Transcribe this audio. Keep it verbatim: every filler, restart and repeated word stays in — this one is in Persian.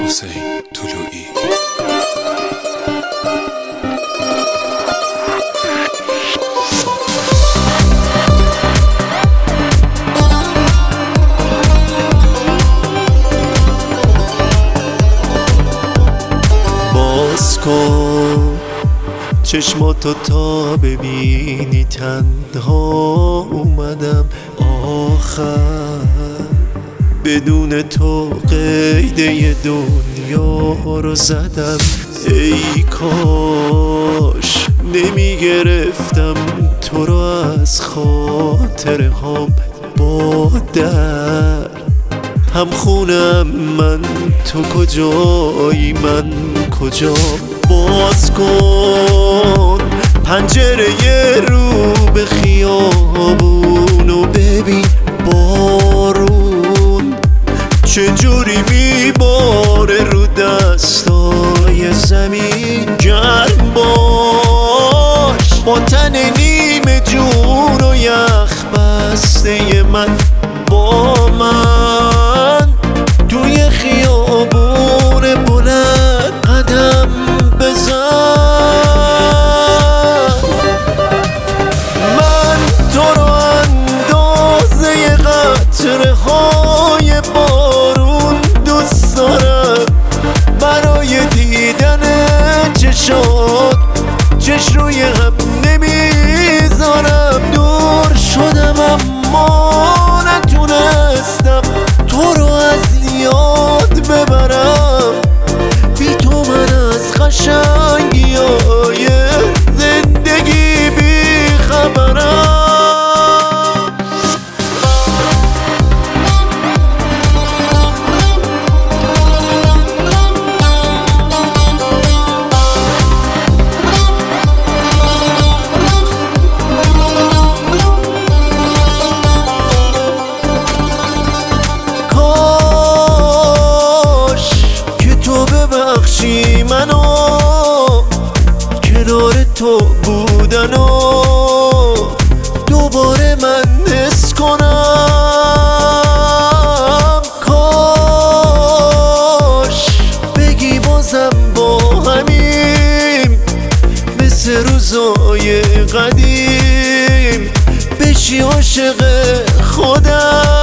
حسین طلویی. باز کن چشماتو تا ببینی، تنها اومدم آخر، بدون تو قیده دنیا رو زدم. ای کاش نمیگرفتم تو رو از خاطره هام با درد. هم خونم من، تو کجایی من کجا. باز کن پنجره رو به خیابون و ببین بارون چجوری میباره رو دستای زمین. گرم باش با تن نیمه جون و یخ بسته من، با من توی خیابون بلند قدم بزن. من تو رو اندازه قطره های بارون دوست دارم، برای دیدن چشات چش روی هم نمیذارم. دور شدم اما نتونستم تو رو از یاد ببرم. بی تو من از قشنگی های زندگی بی خبرم. ببخشی منو کنار تو بودن و دوباره من حس کنم. کاش بگی بازم با همیم مثل روزای قدیم، بشی عاشق خودم.